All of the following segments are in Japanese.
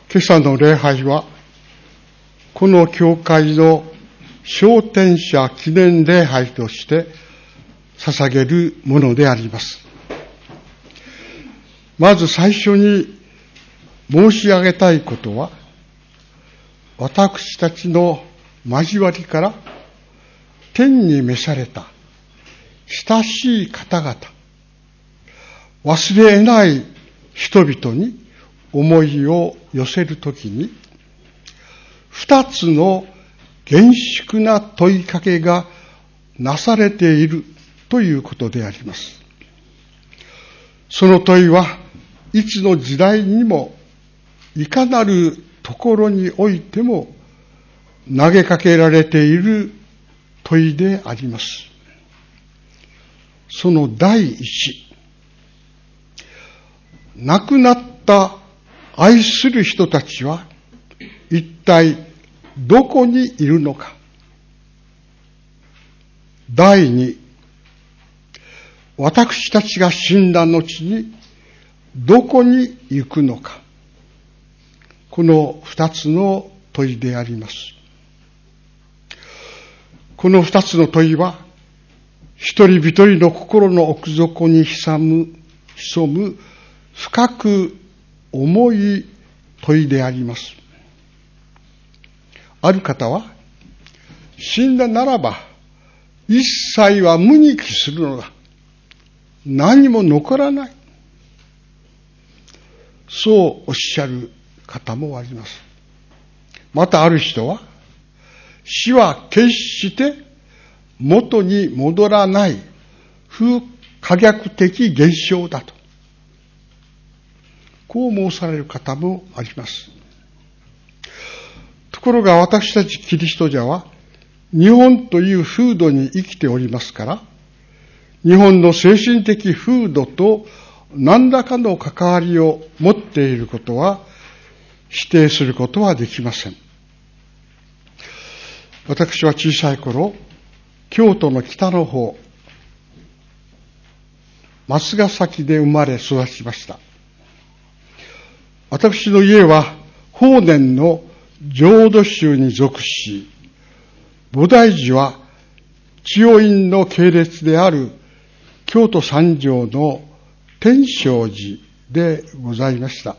今朝の礼拝は、この教会の昇天者記念礼拝として捧げるものであります。まず最初に申し上げたいことは、私たちの交わりから天に召された親しい方々、忘れ得ない人々に思いを寄せるときに、二つの厳粛な問いかけがなされているということであります。その問いはいつの時代にもいかなるところにおいても投げかけられている問いであります。その第一、亡くなった愛する人たちは一体どこにいるのか。第二、私たちが死んだ後にどこに行くのか。この二つの問いであります。この二つの問いは、一人一人の心の奥底に潜む深く重い問いであります。ある方は、死んだならば一切は無に帰するのだ。何も残らない。そうおっしゃる方もあります。またある人は、死は決して元に戻らない不可逆的現象だと、こう申される方もあります。ところが私たちキリスト者は、日本という風土に生きておりますから、日本の精神的風土と何らかの関わりを持っていることは否定することはできません。私は小さい頃、京都の北の方、松ヶ崎で生まれ育ちました。私の家は法然の浄土宗に属し、菩提寺は知恩院の系列である京都三条の天正寺でございました。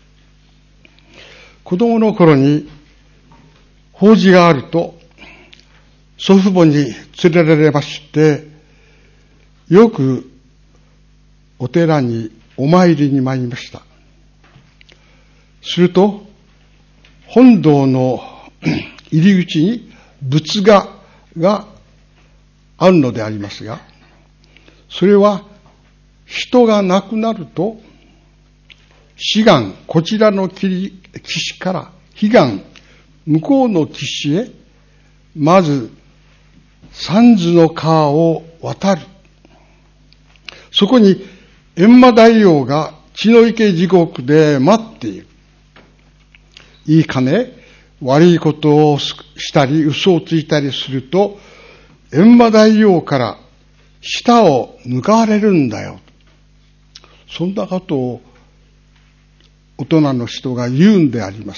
子供の頃に法事があると祖父母に連れられまして、よくお寺にお参りに参りました。すると本堂の入り口に仏画があるのでありますが、それは人が亡くなると志願、こちらの岸から彼岸、向こうの岸へまず三途の川を渡る。そこに閻魔大王が血の池地獄で待っている。いいかね、悪いことをしたり嘘をついたりすると閻魔大王から舌を抜かれるんだよ。そんなことを大人の人が言うんであります。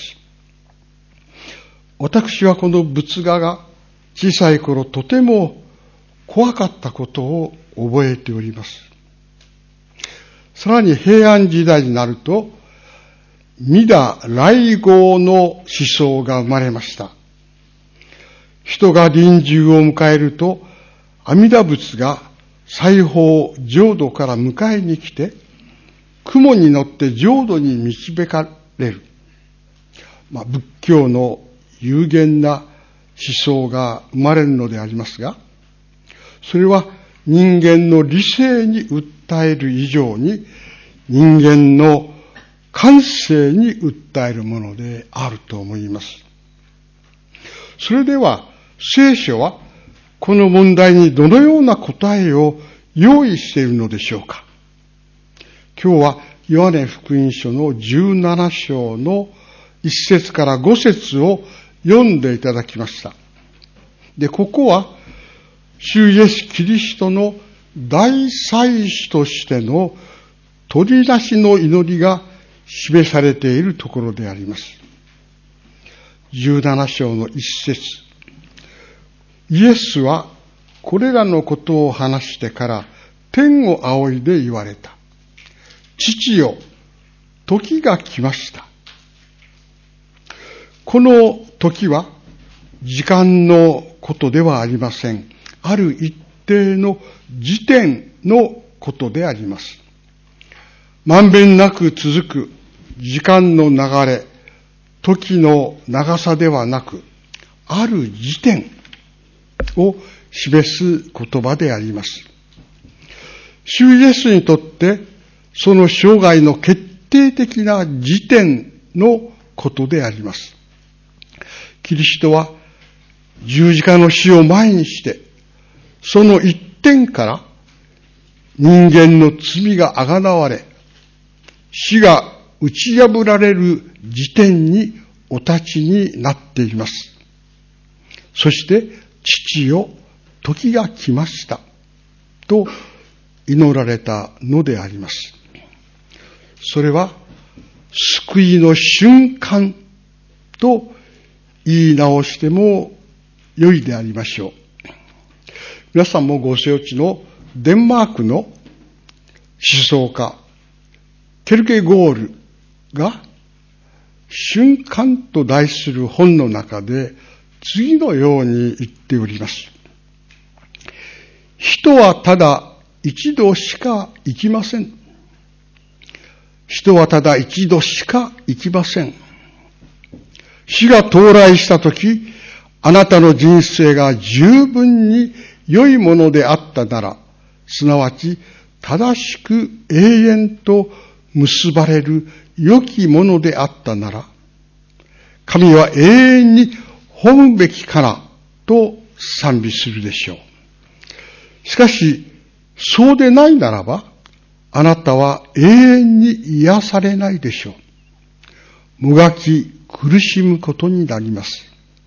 私はこの仏画が小さい頃とても怖かったことを覚えております。さらに平安時代になると、弥陀来迎の思想が生まれました。人が臨終を迎えると、阿弥陀仏が西方浄土から迎えに来て、雲に乗って浄土に導かれる。仏教の有限な思想が生まれるのでありますが、それは人間の理性に訴える以上に、人間の感性に訴えるものであると思います。それでは、聖書はこの問題にどのような答えを用意しているのでしょうか。今日はヨハネ福音書の17章の1節から5節を読んでいただきました。で、ここは主イエスキリストの大祭司としての取り出しの祈りが示されているところであります。17章の一節。イエスはこれらのことを話してから天を仰いで言われた。父よ、時が来ました。この時は時間のことではありません。ある一定の時点のことであります。まんべんなく続く時間の流れ、時の長さではなく、ある時点を示す言葉であります。主イエスにとってその生涯の決定的な時点のことであります。キリストは十字架の死を前にして、その一点から人間の罪があがなわれ、死が打ち破られる時点にお立ちになっています。そして、父よ、時が来ました。と祈られたのであります。それは、救いの瞬間と言い直しても良いでありましょう。皆さんもご承知のデンマークの思想家、ケルケゴールが瞬間と題する本の中で次のように言っております。人はただ一度しか生きません。人はただ一度しか生きません。死が到来したとき、あなたの人生が十分に良いものであったなら、すなわち正しく永遠と結ばれる良きものであったなら、神は永遠に褒むべきかなと賛美するでしょう。しかし、そうでないならば、あなたは永遠に癒されないでしょう。もがき苦しむことになります。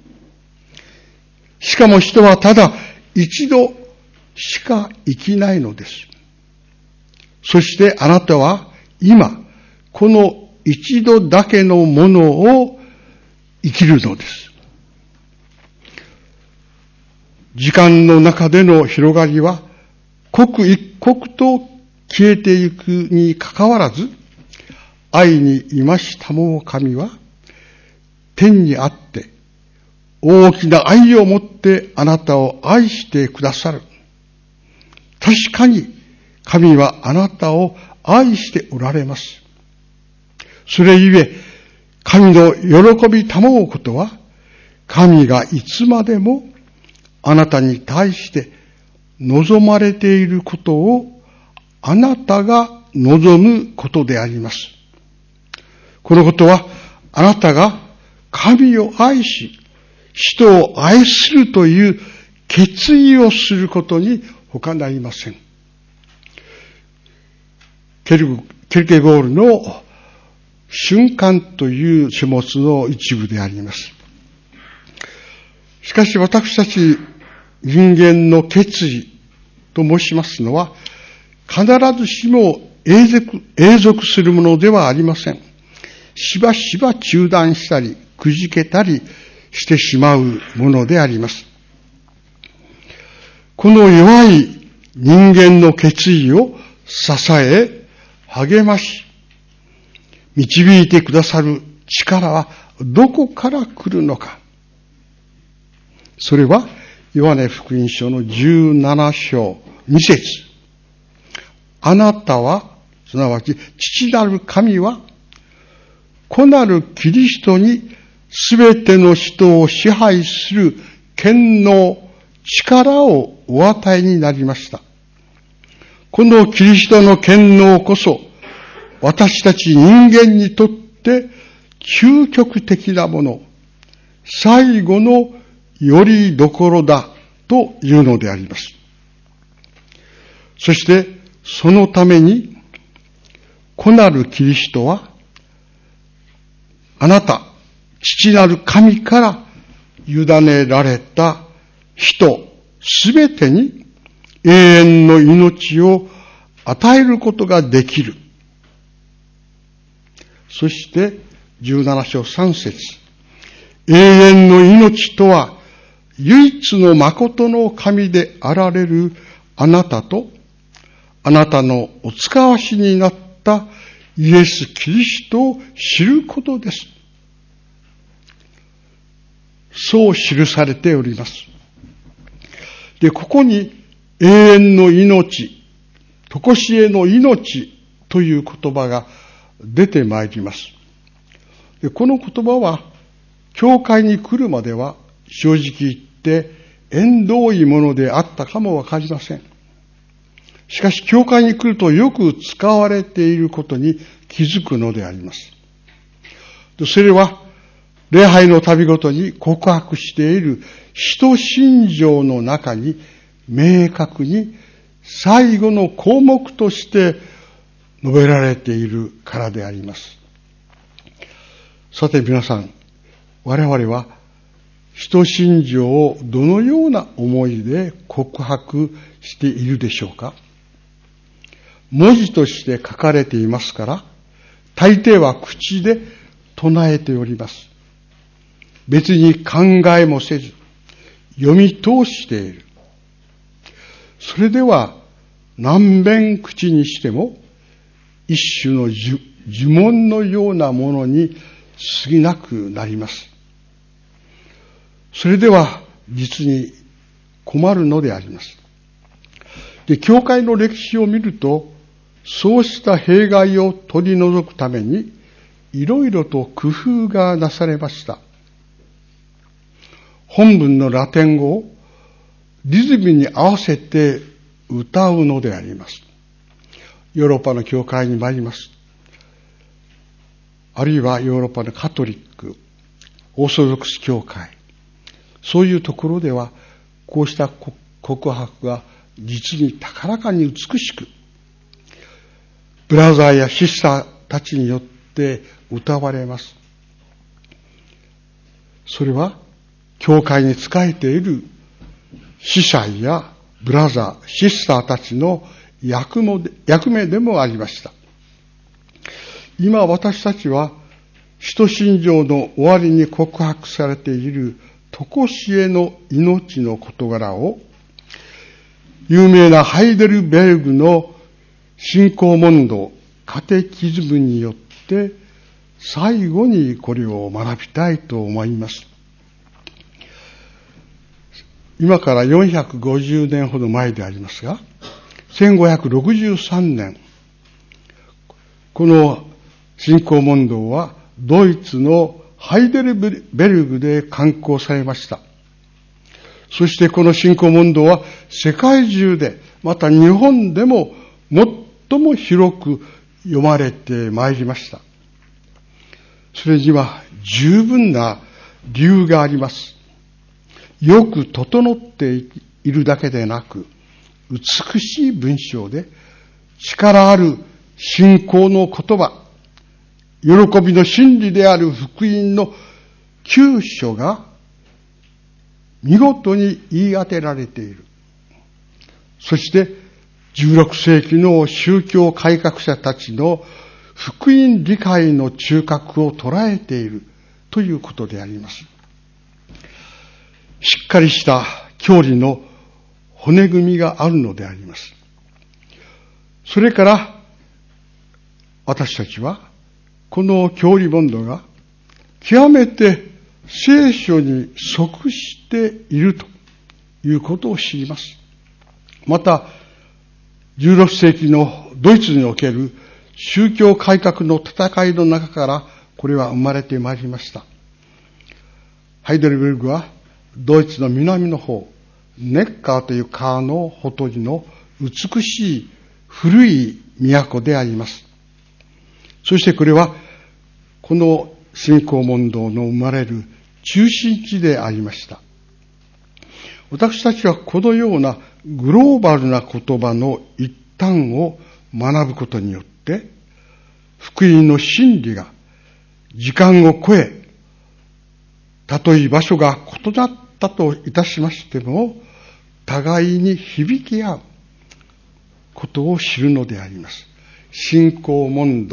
しかも人はただ一度しか生きないのです。そしてあなたは今、この一度だけのものを生きるのです。時間の中での広がりは刻一刻と消えていくにかかわらず、愛にいましたもう神は天にあって大きな愛を持ってあなたを愛してくださる。確かに神はあなたを愛しておられます。それゆえ神の喜びたまうことは、神がいつまでもあなたに対して望まれていることをあなたが望むことであります。このことはあなたが神を愛し、人を愛するという決意をすることに他なりません。ケルケゴールの瞬間という書物の一部であります。しかし私たち人間の決意と申しますのは、必ずしも永続するものではありません。しばしば中断したり、くじけたりしてしまうものであります。この弱い人間の決意を支え、励まし、導いてくださる力はどこから来るのか。それは、ヨハネ福音書の17章2節。あなたは、すなわち父なる神は、子なるキリストにすべての人を支配する権能、力をお与えになりました。このキリストの権能こそ、私たち人間にとって究極的なもの、最後のよりどころだというのであります。そして、そのために、子なるキリストは、あなた、父なる神から委ねられた人すべてに永遠の命を与えることができる。 そして17章3節、永遠の命とは唯一の誠の神であられるあなたと、あなたのお使わしになったイエス・キリストを知ることです。そう記されております。で、ここに永遠の命、常しえの命という言葉が出てまいります。で、この言葉は、教会に来るまでは正直言って縁遠いものであったかもわかりません。しかし、教会に来るとよく使われていることに気づくのであります。それは、礼拝の度ごとに告白している使徒信条の中に明確に最後の項目として述べられているからであります。さて皆さん、我々は使徒信条をどのような思いで告白しているでしょうか。文字として書かれていますから、大抵は口で唱えております。別に考えもせず、読み通している。それでは、何遍口にしても、一種の呪文のようなものに過ぎなくなります。それでは、実に困るのであります。で、教会の歴史を見ると、そうした弊害を取り除くために、いろいろと工夫がなされました。本文のラテン語をリズムに合わせて歌うのであります。ヨーロッパの教会に参ります。あるいはヨーロッパのカトリック、オーソドックス教会、そういうところではこうした告白が実に高らかに美しく、ブラザーやシスターたちによって歌われます。それは教会に仕えている司祭やブラザー、シスターたちの役目でもありました。今私たちは使徒信条の終わりに告白されている常しえの命の事柄を有名なハイデルベルグの信仰問答カテキズムによって最後にこれを学びたいと思います。今から450年ほど前でありますが、1563年、この信仰問答はドイツのハイデルベルグで刊行されました。そしてこの信仰問答は世界中で、また日本でも最も広く読まれてまいりました。それには十分な理由があります。よく整っているだけでなく、美しい文章で力ある信仰の言葉、喜びの真理である福音の9章が見事に言い当てられている。そして16世紀の宗教改革者たちの福音理解の中核を捉えているということであります。しっかりした教理の骨組みがあるのであります。それから私たちはこの教理問答が極めて聖書に即しているということを知ります。また16世紀のドイツにおける宗教改革の戦いの中からこれは生まれてまいりました。ハイデルベルグはドイツの南の方、ネッカーという川のほとりの美しい古い都であります。そしてこれはこの信仰問答の生まれる中心地でありました。私たちはこのようなグローバルな言葉の一端を学ぶことによって、福音の真理が時間を超え、たとえ場所が異なったといたしましても、互いに響き合うことを知るのであります。信仰問答、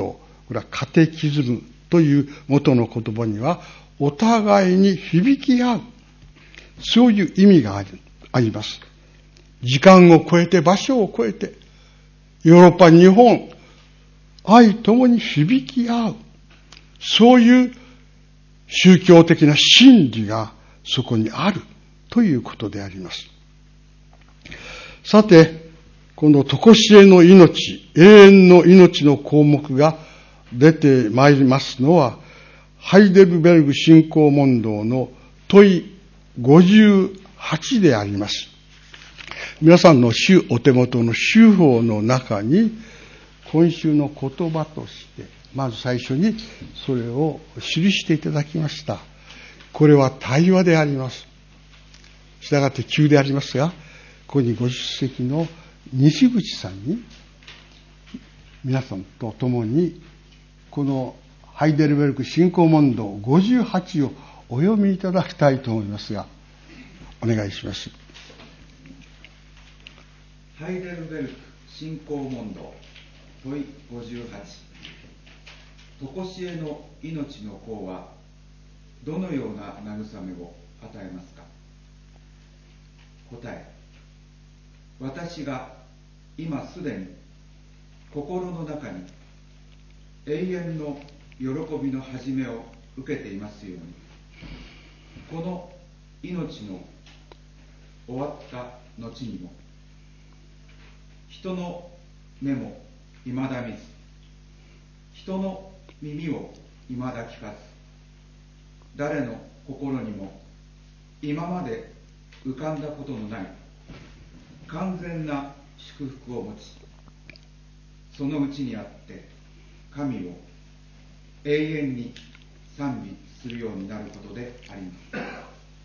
これはカテキズムという元の言葉には、お互いに響き合う。そういう意味があります。時間を超えて、場所を超えて、ヨーロッパ、日本、愛ともに響き合う。そういう宗教的な真理がそこにあるということであります。さて、この常しえの命、永遠の命の項目が出てまいりますのは、ハイデルベルグ信仰問答の問い58であります。皆さんのお手元の修法の中に、今週の言葉として、まず最初にそれを記していただきました。これは対話であります。したがって急でありますが、ここにご出席の西口さんに、皆さんと共に、このハイデルベルク信仰問答58をお読みいただきたいと思いますが、お願いします。 ハイデルベルク信仰問答問い58。常しえの命の功はどのような慰めを与えますか。答え、私が今すでに心の中に永遠の喜びの始めを受けていますように、この命の終わった後にも、人の目も未だ見ず、人の耳を未だ聞かず、誰の心にも今まで浮かんだことのない完全な祝福を持ち、そのうちにあって神を永遠に賛美するようになることであります。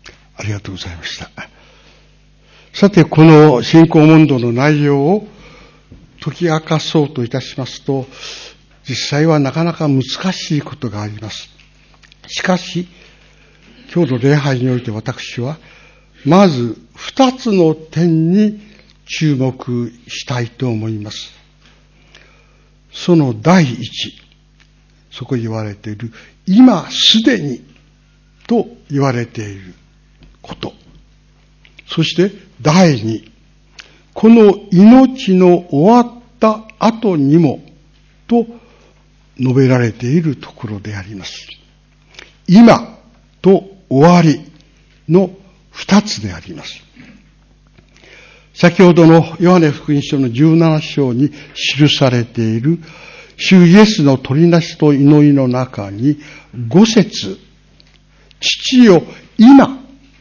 ありがとうございました。さて、この信仰問答の内容を解き明かそうといたしますと、実際はなかなか難しいことがあります。しかし、今日の礼拝において私は、まず二つの点に注目したいと思います。その第一、そこに言われている、今すでにと言われていること。そして第二、この命の終わった後にもと述べられているところであります。今と終わりの二つであります。先ほどのヨハネ福音書の17章に記されている主イエスの取りなしと祈りの中に5節、父よ今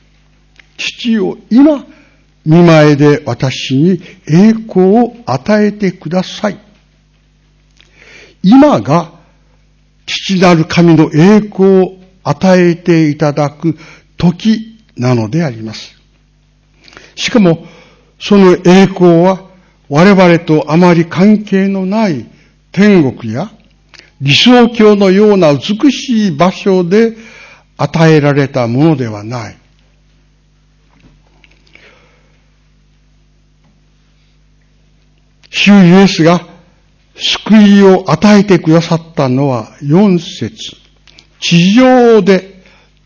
御前で私に栄光を与えてください。今が父なる神の栄光を与えていただく時なのであります。しかもその栄光は我々とあまり関係のない天国や理想郷のような美しい場所で与えられたものではない。主イエスが救いを与えてくださったのは4節。地上で、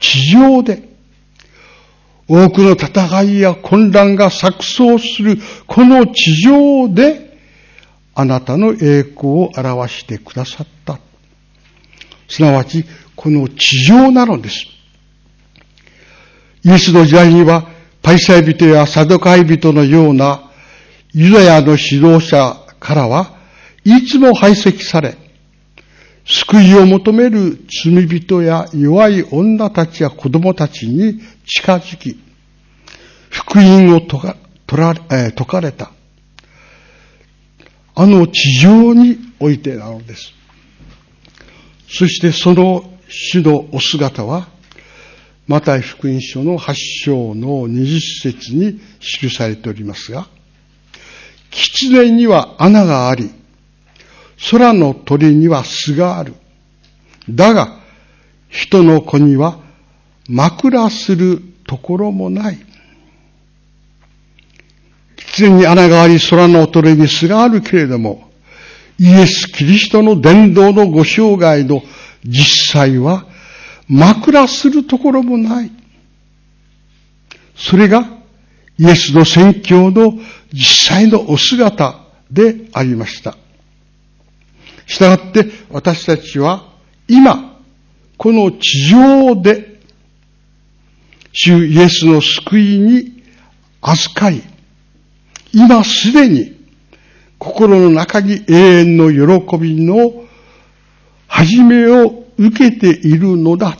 多くの戦いや混乱が錯綜するこの地上で、あなたの栄光を表してくださった。すなわち、この地上なのです。イエスの時代には、パリサイ人やサドカイ人のようなユダヤの指導者からはいつも排斥され、救いを求める罪人や弱い女たちや子供たちに近づき、福音を説かれた。あの地上においてなのです。そしてその主のお姿は、マタイ福音書の8章の20節に記されておりますが、狐には穴があり、空の鳥には巣がある。だが、人の子には枕するところもない。狐に穴があり、空の鳥に巣があるけれども、 イエス・キリストの伝道のご生涯の実際は枕するところもない。それがイエスの宣教の実際のお姿でありました。したがって私たちは今、この地上で主イエスの救いに預かり、今すでに心の中に永遠の喜びの始めを受けているのだ。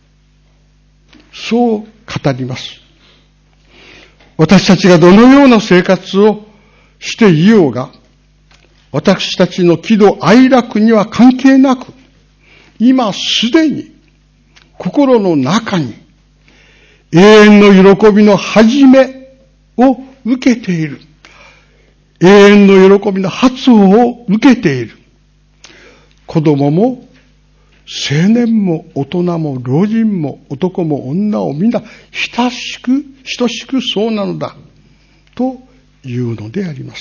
そう語ります。私たちがどのような生活をしていようが、私たちの喜怒哀楽には関係なく、今すでに心の中に永遠の喜びの始めを受けている。永遠の喜びの発音を受けている。子供も青年も大人も老人も男も女もみんな等しくそうなのだというのであります。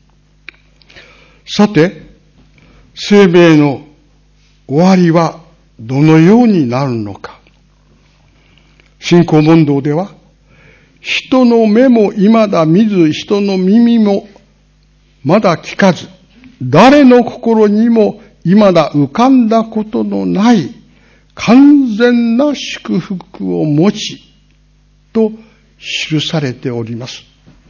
さて、生命の終わりはどのようになるのか。信仰問答では、人の目も未だ見ず、人の耳もまだ聞かず、誰の心にも未だ浮かんだことのない完全な祝福を持ちと記されております。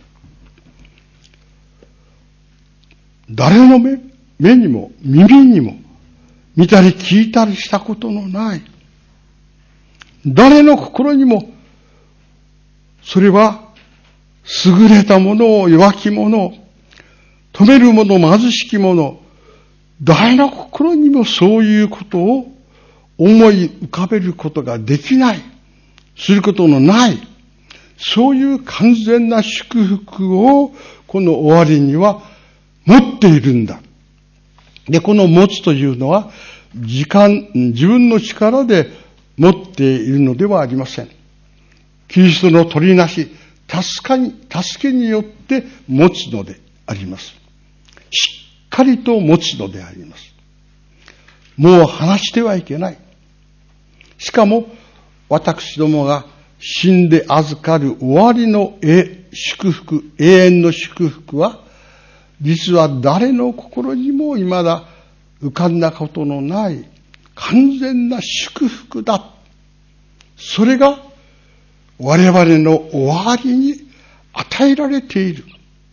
誰の目にも耳にも見たり聞いたりしたことのない、誰の心にもそれは優れたものを弱き者を止める者貧しき者、誰の心にもそういうことを思い浮かべることができない、することのない、そういう完全な祝福をこの終わりには持っているんだ。で、この持つというのは自分の力で持っているのではありません。キリストの取りなし、助けによって持つのであります。しっかりと持つのであります。もう離してはいけない。しかも私どもが死んで預かる終わりの祝福、永遠の祝福は、実は誰の心にも未だ浮かんだことのない完全な祝福だ。それが我々の終わりに与えられている。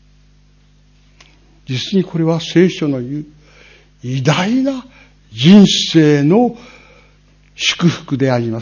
実にこれは聖書の言う偉大な人生の祝福であります。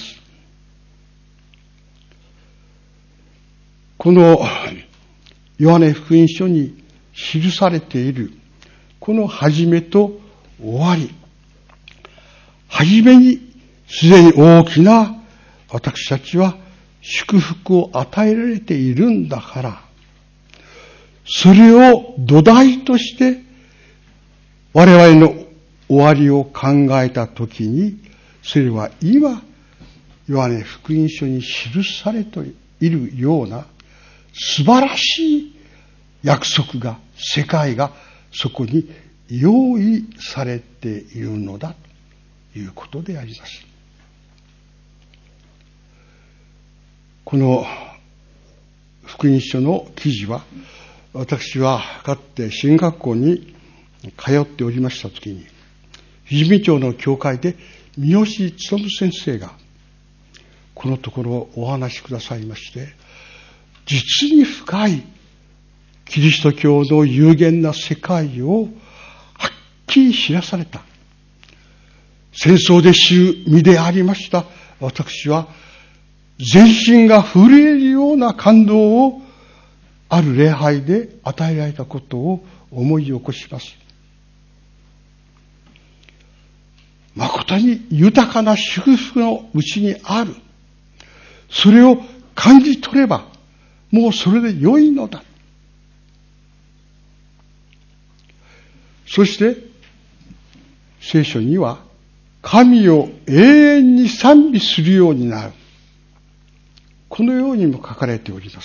このヨハネ福音書に記されているこの始めと終わり、初めにすでに大きな私たちは祝福を与えられているんだから、それを土台として我々の終わりを考えたときに、それは今ヨハネ福音書に記されているような素晴らしい約束が、世界がそこに用意されているのだということであります。この福音書の記事は、私はかつて進学校に通っておりましたときに、富士見町の教会で三好勉先生がこのところをお話しくださいまして、実に深いキリスト教の有限な世界をはっきり知らされた。戦争で死身でありました私は、全身が震えるような感動をある礼拝で与えられたことを思い起こします。誠に豊かな祝福のうちにある。それを感じ取れば、もうそれで良いのだ。そして、聖書には、神を永遠に賛美するようになる。このようにも書かれております。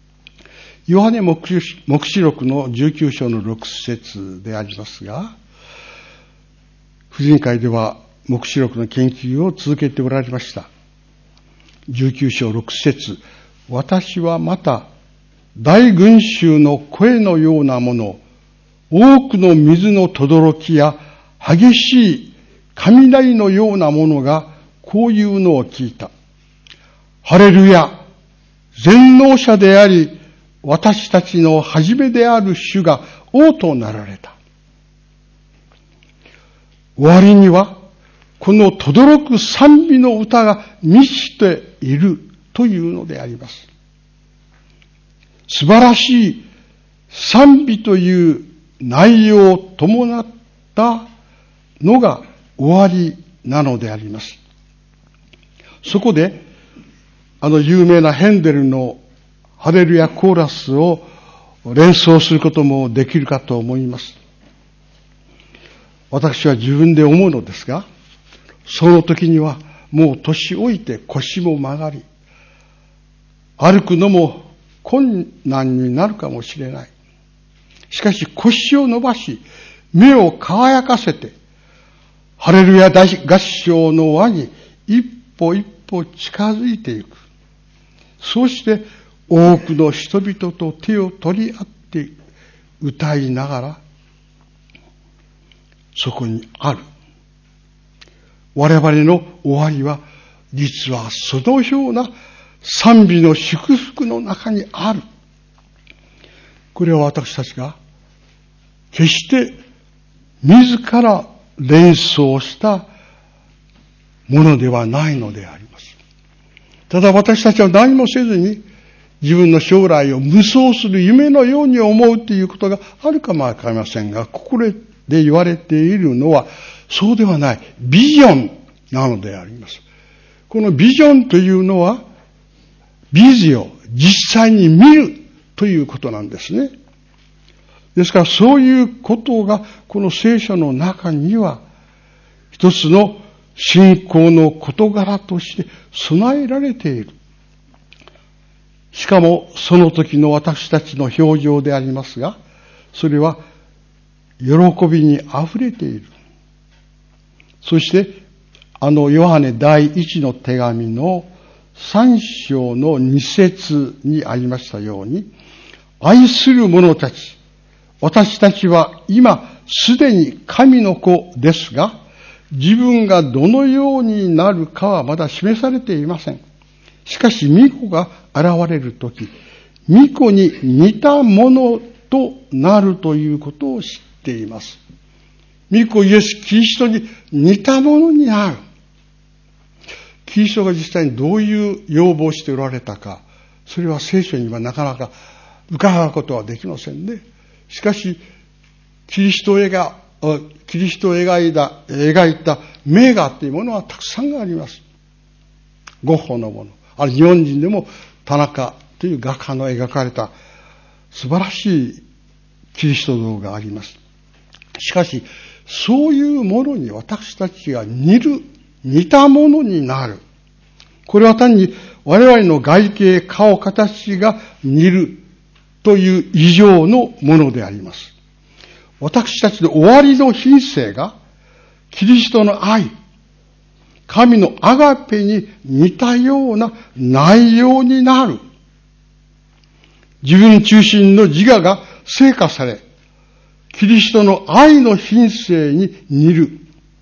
ヨハネ黙示録の19章の6節でありますが、 婦人会では黙示録の研究を続けておられました。19章6節、私はまた大群衆の声のようなもの、多くの水の轟きや激しい雷のようなものがこういうのを聞いた。ハレルヤ、全能者であり、私たちの初めである主が王となられた。終わりには、この轟く賛美の歌が満ちているというのであります。素晴らしい賛美という内容を伴ったのが終わりなのであります。そこで、有名なヘンデルのハレルヤコーラスを連想することもできるかと思います。私は自分で思うのですが、その時にはもう年老いて腰も曲がり、歩くのも困難になるかもしれない。しかし腰を伸ばし、目を輝かせて、ハレルヤ合唱の輪に一歩一歩近づいていく。そうして多くの人々と手を取り合って歌いながら、そこにある。我々の終わりは、実はそのような賛美の祝福の中にある。これは私たちが決して自ら連想したものではないのであります。ただ私たちは何もせずに自分の将来を無双する夢のように思うということがあるかもわかりませんが、ここで言われているのはそうではないビジョンなのであります。このビジョンというのはビジョン、実際に見るということなんですね。ですからそういうことがこの聖書の中には一つの信仰の事柄として備えられている。しかもその時の私たちの表情でありますが、それは喜びに溢れている。そしてヨハネ第一の手紙の3章の2節にありましたように、愛する者たち、私たちは今すでに神の子ですが、自分がどのようになるかはまだ示されていません。しかし御子が現れるとき、御子に似たものとなるということを知っています。御子イエス・キリストに似たものになる。キリストが実際にどういう要望をしておられたか、それは聖書にはなかなか伺うことはできませんね。しかし、キリストを描いた名画というものはたくさんあります。ゴッホのもの。日本人でも田中という画家の描かれた素晴らしいキリスト像があります。しかし、そういうものに私たちが似たものになる。これは単に我々の外形、顔、形が似るという以上のものであります。私たちの終わりの品性がキリストの愛、神のアガペに似たような内容になる。自分中心の自我が聖化され、キリストの愛の品性に似る。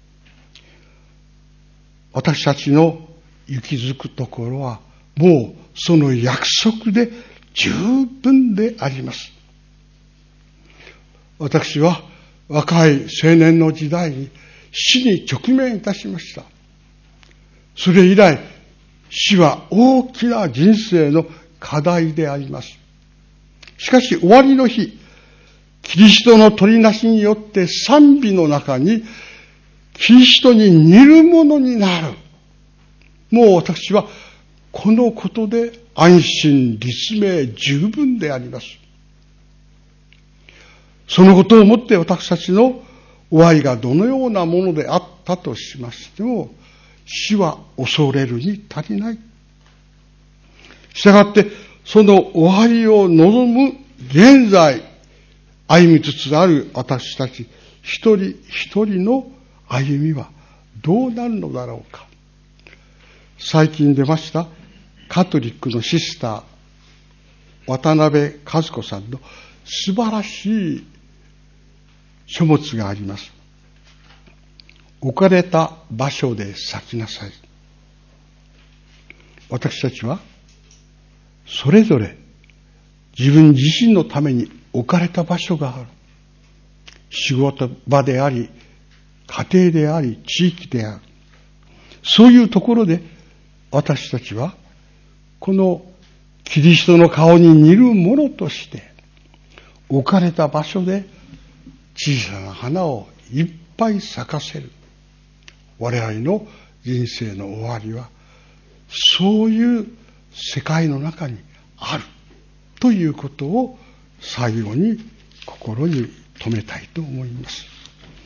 私たちの行き着くところは、もうその約束で十分であります。私は若い青年の時代に死に直面いたしました。それ以来、死は大きな人生の課題であります。しかし終わりの日、キリストの取りなしによって賛美の中にキリストに似るものになる。もう私はこのことで安心立命十分であります。そのことをもって私たちの終わりがどのようなものであったとしましても、死は恐れるに足りない。したがって、その終わりを望む現在、歩みつつある私たち一人一人の歩みはどうなるのだろうか。最近出ましたカトリックのシスター渡辺和子さんの素晴らしい書物があります。置かれた場所で咲きなさい。私たちはそれぞれ自分自身のために置かれた場所がある。仕事場であり、家庭であり、地域である。そういうところで私たちはこのキリストの顔に似るものとして置かれた場所で小さな花をいっぱい咲かせる。我々の人生の終わりはそういう世界の中にあるということを最後に心に留めたいと思います。